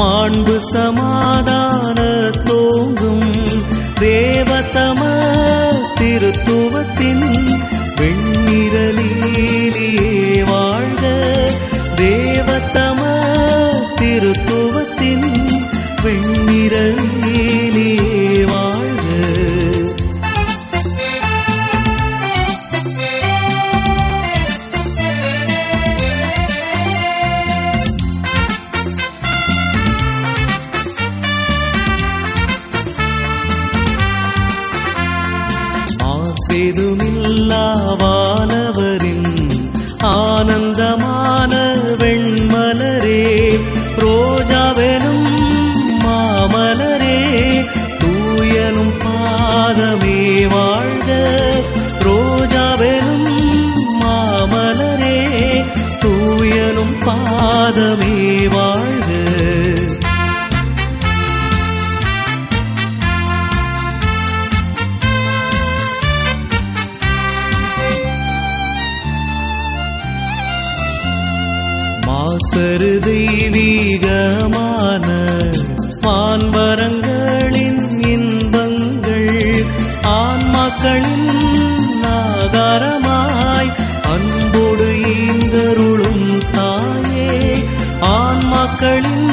மாண்பு சமாதான தோங்கும் தேவதம திருத்துவத்தின் வெண்ணிரலிலே வாழ்க. தேவதம திருத்துவத்தின் வெண்ணிரலிலே வாழ்க. ஆசேதுமில்லா வானவரின் ஆனந்தமான வெண்மலரே, ரோஜாவெனும் மாமலரே, தூயனும் பாதமே வாழ்க. ரோஜாவெனும் மாமலரே, தூயனும் பாதமே வாழ்க. மாசரு தெய்வீகமான வான்வரங்களின் இன்பங்கள் ஆன்மாக்களின் ஆகாரமாய் அன்போடு ஈந்தருளும் தாயே, ஆன்மாக்களின்